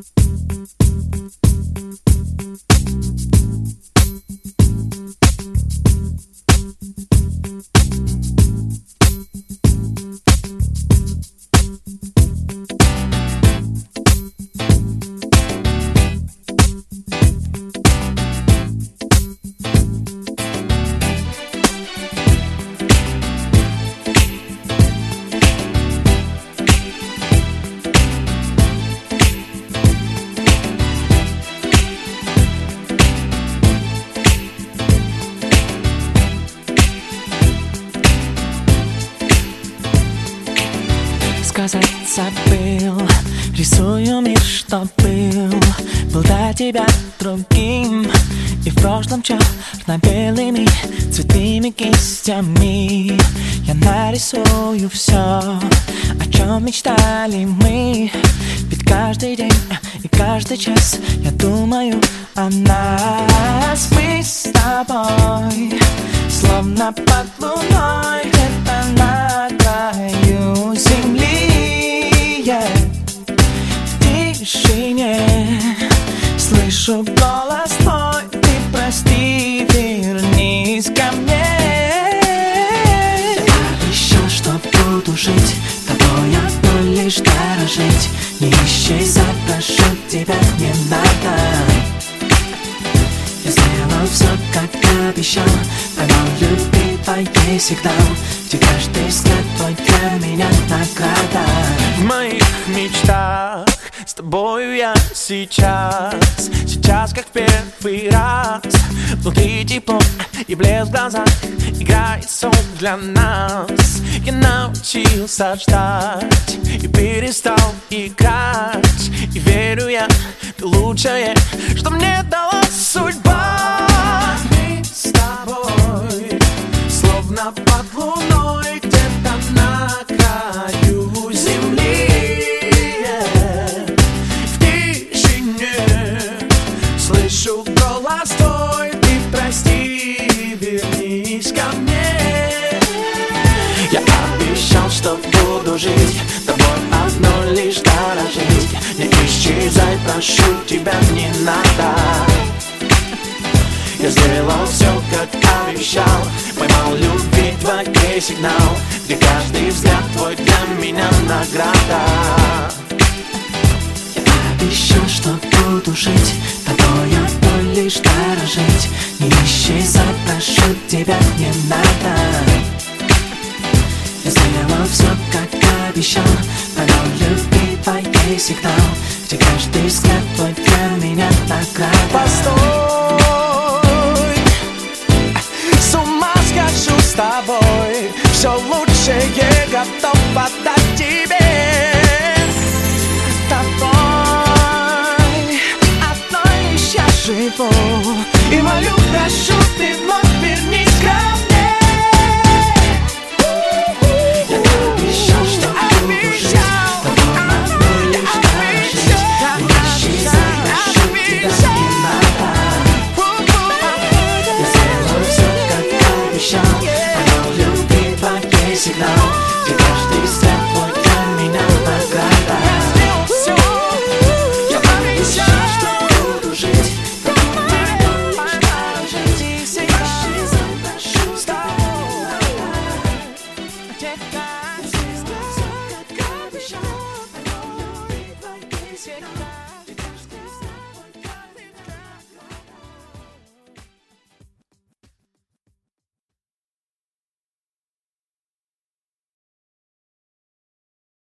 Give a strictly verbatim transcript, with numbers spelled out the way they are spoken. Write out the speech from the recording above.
Сказать забыл, рисую мир, что был. Был до тебя другим, и в прошлом черно-белыми цветными кистями я нарисую все, о чем мечтали мы. Ведь каждый день и каждый час я думаю о нас. Мы с тобой словно под луной, где-то на краю земли, yeah. В тишине слышу голос твой: ты прости, вернись ко мне. Я обещал, что буду жить тобой, одной лишь дорожить. Не исчезай, прошу тебя, не надо. Я сделал все, как обещал, поймал любви твоей сигнал, где каждый взгляд твой для меня награда. В моих мечтах с тобою я сейчас, сейчас как в первый раз. Внутри тепло и блеск в глазах, играет сон для нас. Я научился ждать и перестал играть, и верю я, ты лучшее, что мне дала судьба. Мы с тобой словно под луной, где-то на краю земли, yeah. В тишине слышу голос твой: ты прости, вернись ко мне. Я обещал, что буду жить тобой, одной лишь дорожить. Не исчезай, прошу тебя, не надо. Я сделал все, как обещал, поймал любви твоей сигнал, где каждый взгляд твой для меня награда. Я обещал, что буду жить тобой, одной лишь дорожить. Не исчезай, прошу тебя, не надо. Я сделал все, как обещал, поймал любви твоей сигнал, где каждый взгляд твой для меня награда. Постой, с ума схожу с тобой, все лучшее готов отдать тебе. Тобой одной лишь я живу, и молю, прошу, ты вновь вернись ко мне.